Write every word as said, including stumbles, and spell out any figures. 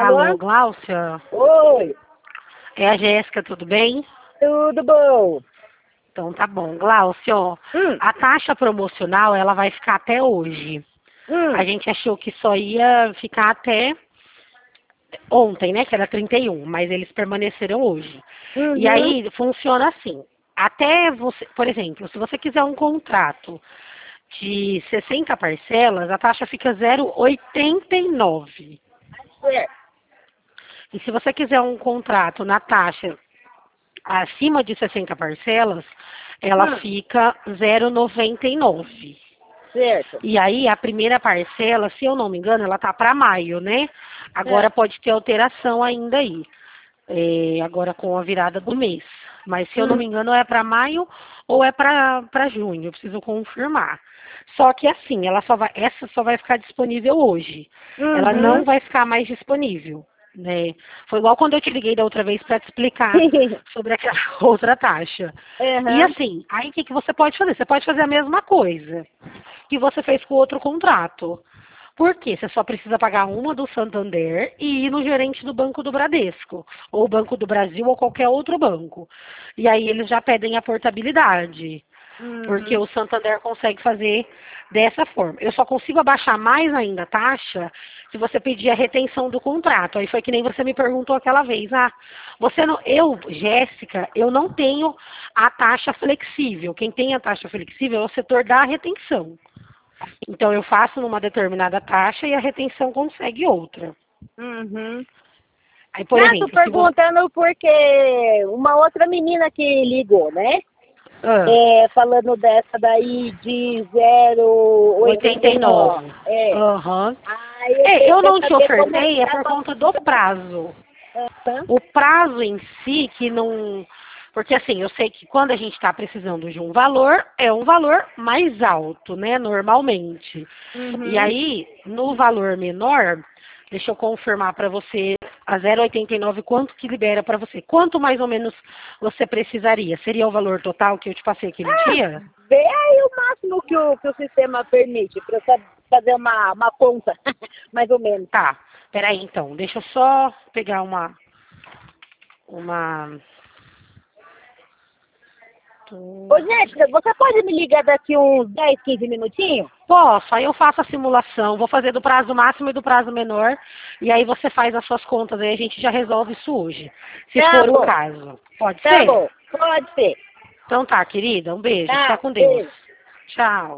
Alô, Alô? Gláucia? Oi, É a Jéssica, tudo bem? tudo bom? Então tá bom. Gláucia, ó, Hum, a taxa promocional, ela vai ficar até hoje. A hum, gente achou que só ia ficar até ontem, né, que era trinta e um, mas eles permaneceram hoje. E uhum, aí, funciona assim. Até você, por exemplo, se você quiser um contrato de sessenta parcelas, a taxa fica zero vírgula oitenta e nove. é, E se você quiser um contrato na taxa acima de sessenta parcelas, ela hum, fica zero vírgula noventa e nove. certo. E aí, a primeira parcela, se eu não me engano, ela tá para maio, né? É, Agora pode ter alteração ainda aí, é, agora com a virada do mês. Mas se eu não hum, me engano, é para maio ou é para para junho, eu preciso confirmar. Só que assim, ela só vai, essa só vai ficar disponível hoje. Ela não uhum. vai ficar mais disponível, né? Foi igual quando eu te liguei da outra vez para te explicar sobre aquela outra taxa. E Aham, assim, aí o que, que você pode fazer? Você pode fazer a mesma coisa que você fez com o outro contrato. Por quê? Você só precisa pagar uma do Santander e ir no gerente do Banco do Bradesco, ou Banco do Brasil, ou qualquer outro banco. E aí eles já pedem a portabilidade, porque uhum. o Santander consegue fazer dessa forma. Eu só consigo abaixar mais ainda a taxa se você pedir a retenção do contrato. Aí foi que nem você me perguntou aquela vez. Ah, você não, eu, Jéssica, eu não tenho a taxa flexível. Quem tem a taxa flexível é o setor da retenção. Então eu faço numa determinada taxa e a retenção consegue outra. Uhum. Aí, por Não, tô exemplo, se você. perguntando porque uma outra menina que ligou, né? Ah, É, falando dessa daí de zero vírgula oitenta oitenta e e nove. nove. É. Aham. Aí eu É, eu queria não te saber como que ofertei, é por tava. conta do prazo. Aham. O prazo em si que não. Porque assim, eu sei que quando a gente está precisando de um valor, é um valor mais alto, né? Normalmente. E Uhum. aí, no valor menor, deixa eu confirmar para você a zero vírgula oitenta e nove quanto que libera para você. Quanto mais ou menos você precisaria? Seria o valor total que eu te passei aquele Ah, dia? vê aí o máximo que o, que o sistema permite, para eu sa- fazer uma, uma conta, mais ou menos. Tá. Peraí então, deixa eu só pegar uma uma Ô, Jéssica, você pode me ligar daqui uns dez, quinze minutinhos? Posso, aí eu faço a simulação, vou fazer do prazo máximo e do prazo menor, e aí você faz as suas contas, aí a gente já resolve isso hoje, se Tá for o bom, caso. Pode tá ser? bom. Pode ser. Então tá, querida, um beijo, fica Tá, com Deus. beijo. Tchau.